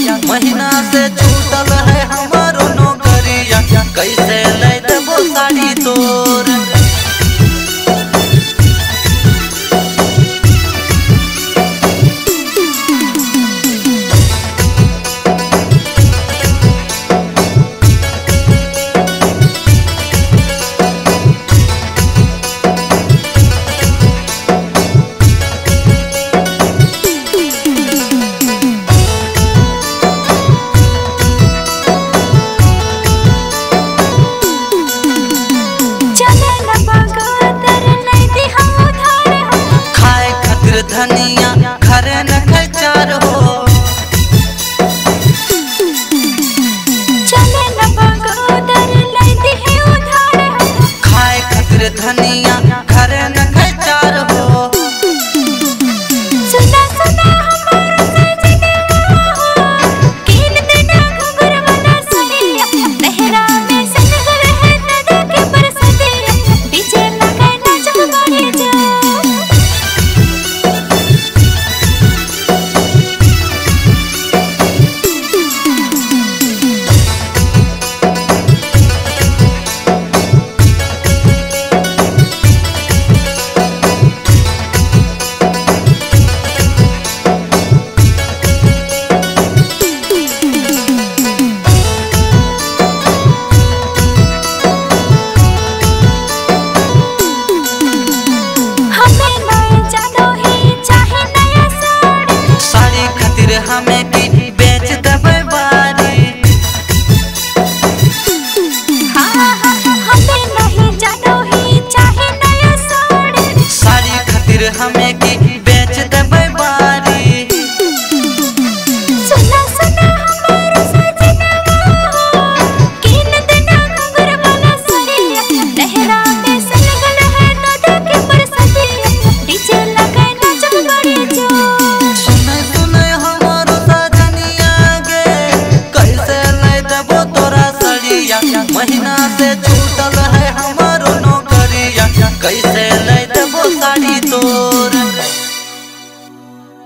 महीना से छूटल है हमारो नौकरिया, कैसे ले देबो साड़ी तोर। धनिया घर न खचार हो, चले न बगोदर लै दिहे उधार हो। खाए खातिर धनिया घर न खचार हो। सुना सुना हमारा सजनवा हो, कीन देना घुंघरू वाला सरिया। लहरा में सनगर है नदा के बरसतिया, डीजे लगाए नाचो हमारे जा। हमें की बेच देबै बारी, हमें नहीं जानो ही चाहे नया साड़ी। साड़ी खातिर हमें की बेच देबै बारी। सुना सुना हमारा सजनवा हो, कीन देना घुंघरू वाला सरिया। लहरा में सनगल है नदा के बरसतिया, डीजे लगाए नाचो हमारे जो। महीना से छूटल है हमारो नौकरिया, कैसे